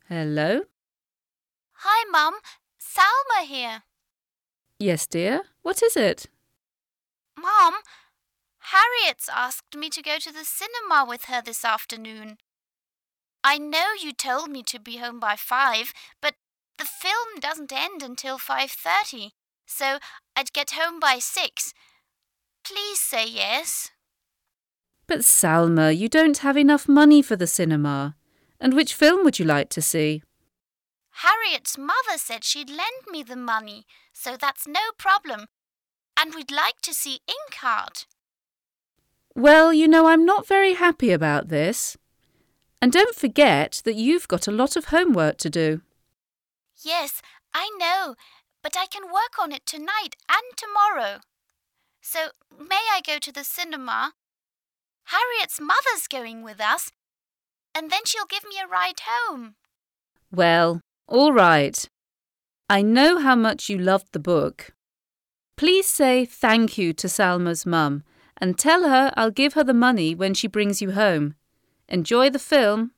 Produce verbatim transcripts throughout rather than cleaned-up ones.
Hello? Hi, Mum. Salma here. Yes, dear. What is it? Mom, Harriet's asked me to go to the cinema with her this afternoon. I know you told me to be home by five, but the film doesn't end until five thirty, so I'd get home by six. Please say yes. But Salma, you don't have enough money for the cinema. And which film would you like to see? Harriet's mother said she'd lend me the money, so that's no problem. And we'd like to see Inkheart. Well, you know, I'm not very happy about this. And don't forget that you've got a lot of homework to do. Yes, I know, but I can work on it tonight and tomorrow. So, may I go to the cinema? Harriet's mother's going with us, and then she'll give me a ride home. Well, all right. I know how much you loved the book. Please say thank you to Salma's mum and tell her I'll give her the money when she brings you home. Enjoy the film.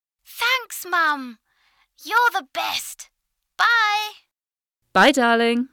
Thanks, Mum. You're the best. Bye. Bye, darling.